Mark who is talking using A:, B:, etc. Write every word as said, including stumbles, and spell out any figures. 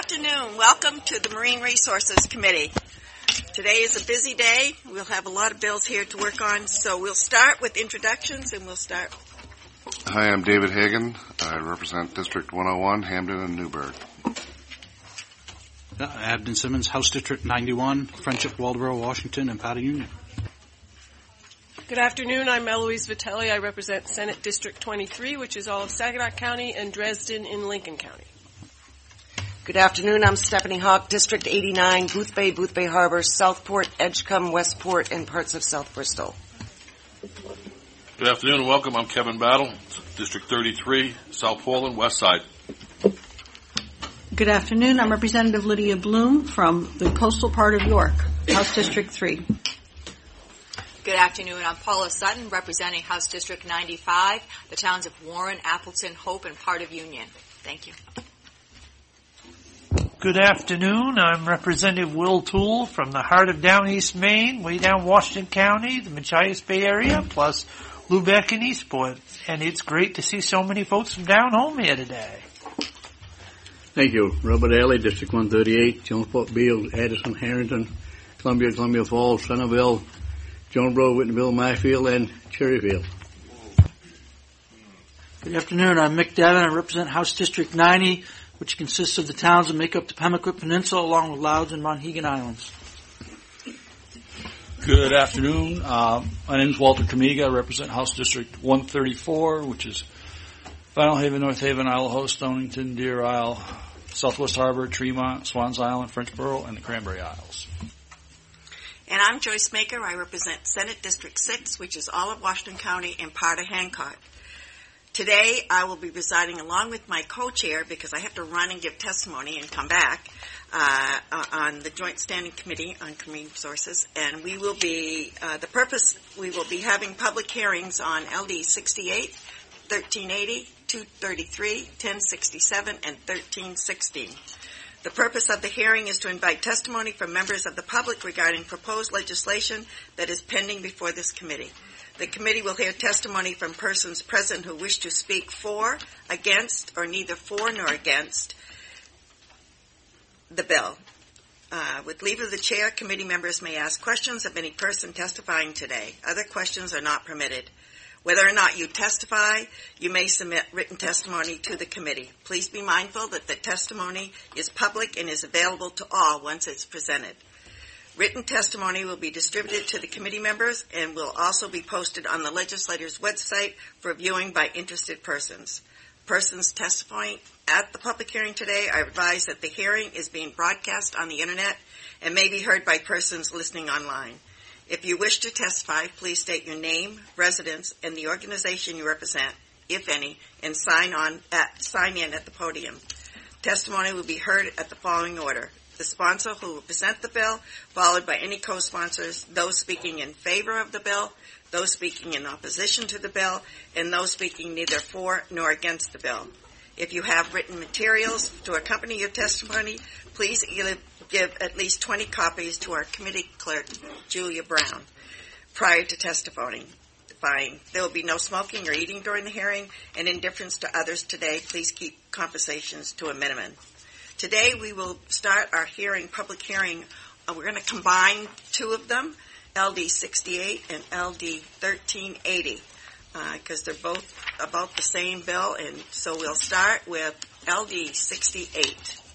A: afternoon. Welcome to the Marine Resources Committee. Today is a busy day. We'll have a lot of bills here to work on, so we'll start with introductions, and we'll start.
B: Hi, I'm David Hagan. I represent District one oh one, Hamden and Newburgh.
C: Uh, Abden Simmons, House District ninety-one, Friendship, Waldeboro, Washington, and Powder Union.
D: Good afternoon. I'm Eloise Vitelli. I represent Senate District twenty-three, which is all of Saginaw County, and Dresden in Lincoln County.
E: Good afternoon. I'm Stephanie Hawk, District eighty-nine, Boothbay, Boothbay Harbor, Southport, Edgecombe, Westport, and parts of South Bristol.
F: Good afternoon and welcome. I'm Kevin Battle, District thirty-three, South Portland, West Side.
G: Good afternoon. I'm Representative Lydia Bloom from the coastal part of York, House District three.
H: Good afternoon. I'm Paula Sutton, representing House District ninety-five, the towns of Warren, Appleton, Hope, and part of Union. Thank you.
I: Good afternoon. I'm Representative Will Toole from the heart of down East Maine, way down Washington County, the Machias Bay area, plus Lubec and Eastport. And it's great to see so many folks from down home here today.
J: Thank you. Robert Alley, District one thirty-eight, Jonesport, Beal, Addison, Harrington, Columbia, Columbia Falls, Centerville, Jonesboro, Whitneyville, Myfield, and Cherryfield.
K: Good afternoon. I'm Mick Davin. I represent House District ninety, which consists of the towns that make up the Pemaquid Peninsula, along with Louds and Monhegan Islands.
L: Good afternoon. Uh, my name is Walter Kamiga. I represent House District one thirty-four, which is Final Haven, North Haven, Isle Host, Stonington, Deer Isle, Southwest Harbor, Tremont, Swans Island, Frenchboro, and the Cranberry Isles.
A: And I'm Joyce Maker. I represent Senate District six, which is all of Washington County and part of Hancock. Today, I will be presiding along with my co-chair, because I have to run and give testimony and come back, uh, on the Joint Standing Committee on Marine Resources. And we will be, uh, the purpose, we will be having public hearings on L D sixty-eight, thirteen eighty, two thirty-three, ten sixty-seven, and thirteen sixteen. The purpose of the hearing is to invite testimony from members of the public regarding proposed legislation that is pending before this committee. The committee will hear testimony from persons present who wish to speak for, against, or neither for nor against the bill. Uh, with leave of the chair, committee members may ask questions of any person testifying today. Other questions are not permitted. Whether or not you testify, you may submit written testimony to the committee. Please be mindful that the testimony is public and is available to all once it's presented. Written testimony will be distributed to the committee members and will also be posted on the legislator's website for viewing by interested persons. Persons testifying at the public hearing today are advised that the hearing is being broadcast on the Internet and may be heard by persons listening online. If you wish to testify, please state your name, residence, and the organization you represent, if any, and sign on at, sign in at the podium. Testimony will be heard at the following order. The sponsor who will present the bill, followed by any co-sponsors, those speaking in favor of the bill, those speaking in opposition to the bill, and those speaking neither for nor against the bill. If you have written materials to accompany your testimony, please give at least twenty copies to our committee clerk, Julia Brown, prior to testifying. There will be no smoking or eating during the hearing, and in deference to others today, please keep conversations to a minimum. Today we will start our hearing, public hearing. Uh, we're going to combine two of them, L D sixty-eight and L D thirteen eighty, because uh, they're both about the same bill. And so we'll start with L D sixty-eight.